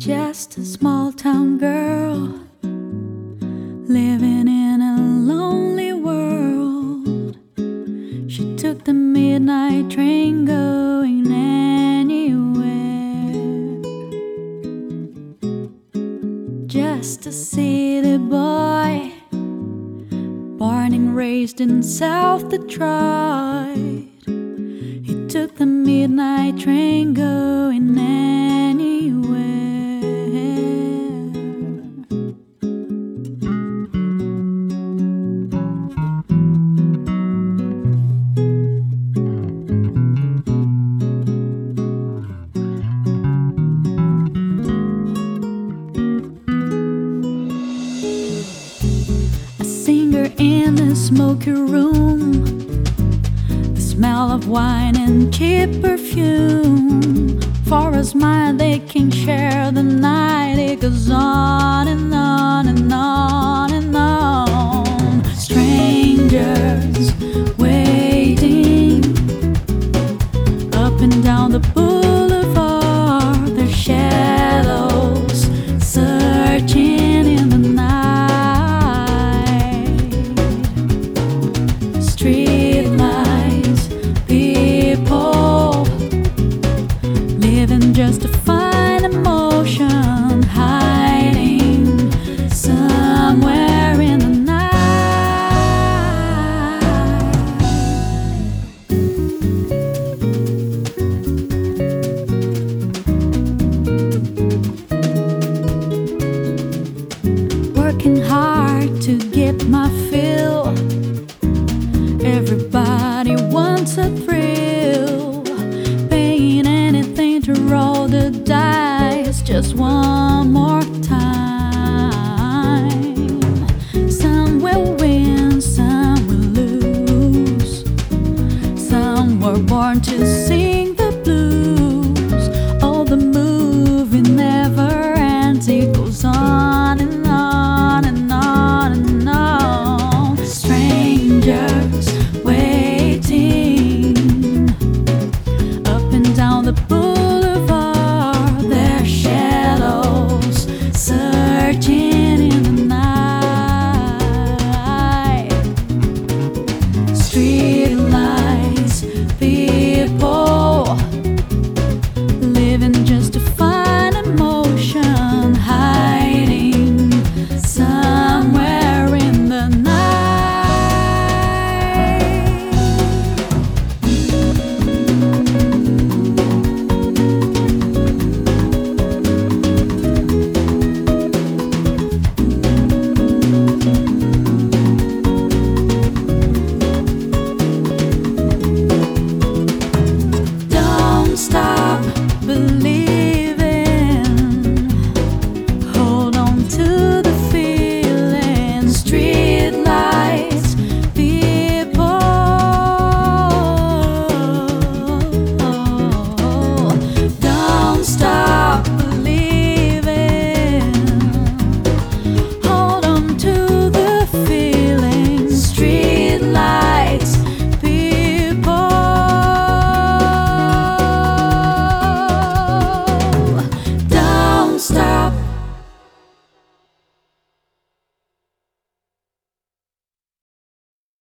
Just a small town girl living in a lonely world. She took the midnight train going anywhere. Just a city boy, born and raised in South Detroit. He took the midnight train going anywhere. A singer in the smoky room, the smell of wine and cheap perfume. For a smile they can share the night. It goes on and on and on and on. Strangers waiting up and down the boulevard, their shadows searching in the night. Street lights, people living just to find emotion, hiding somewhere in the night. Working hard to get my fill. Everybody wants a thrill, paying anything to roll the dice just one more time.